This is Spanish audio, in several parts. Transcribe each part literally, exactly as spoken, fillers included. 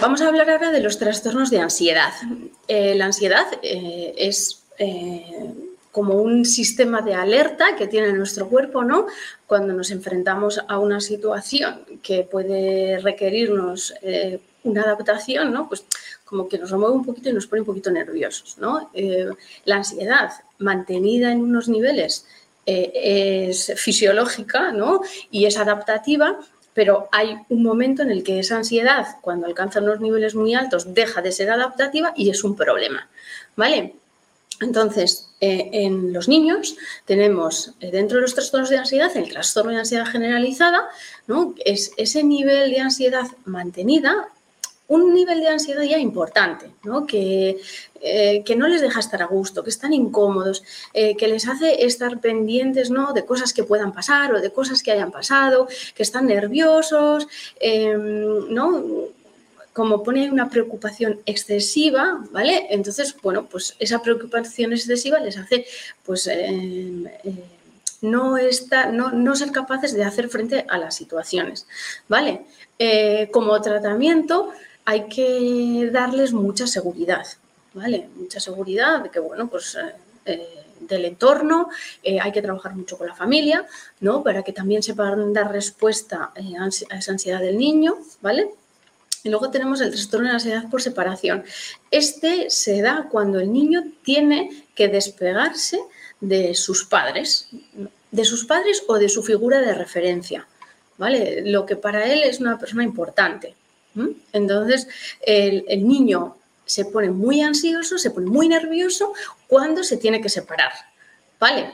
Vamos a hablar ahora de los trastornos de ansiedad. Eh, la ansiedad eh, es eh, como un sistema de alerta que tiene nuestro cuerpo, ¿no? Cuando nos enfrentamos a una situación que puede requerirnos eh, una adaptación, ¿no? Pues como que nos remueve un poquito y nos pone un poquito nerviosos, ¿no? Eh, la ansiedad mantenida en unos niveles eh, es fisiológica, ¿no? Y es adaptativa, pero hay un momento en el que esa ansiedad, cuando alcanza unos niveles muy altos, deja de ser adaptativa y es un problema, ¿vale? Entonces, eh, en los niños tenemos eh, dentro de los trastornos de ansiedad el trastorno de ansiedad generalizada, ¿no? Es ese nivel de ansiedad mantenida, un nivel de ansiedad ya importante, ¿no? Que, eh, que no les deja estar a gusto, que están incómodos, eh, que les hace estar pendientes, ¿no? De cosas que puedan pasar o de cosas que hayan pasado, que están nerviosos, eh, ¿no? Como pone una preocupación excesiva, ¿vale? Entonces, bueno, pues esa preocupación excesiva les hace, pues, eh, eh, no, está, no, no ser capaces de hacer frente a las situaciones, ¿vale? Eh, como tratamiento hay que darles mucha seguridad, ¿vale? Mucha seguridad de que, bueno, pues... Eh, del entorno, eh, hay que trabajar mucho con la familia, ¿no? Para que también sepan dar respuesta eh, a esa ansiedad del niño, ¿vale? Y luego tenemos el trastorno de ansiedad por separación. Este se da cuando el niño tiene que despegarse de sus padres, de sus padres o de su figura de referencia, ¿vale? Lo que para él es una persona importante. ¿Mm? Entonces, el, el niño se pone muy ansioso, se pone muy nervioso cuando se tiene que separar, ¿vale?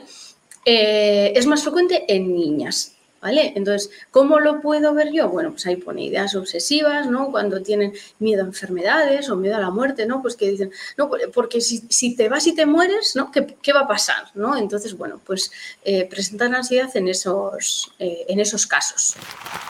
Eh, es más frecuente en niñas, ¿vale? Entonces, ¿cómo lo puedo ver yo? Bueno, pues ahí pone ideas obsesivas, ¿no? Cuando tienen miedo a enfermedades o miedo a la muerte, ¿no? Pues que dicen, no, porque si, si te vas y te mueres, ¿no? ¿Qué, qué va a pasar? ¿No? Entonces, bueno, pues eh, presentan ansiedad en esos, eh, en esos casos.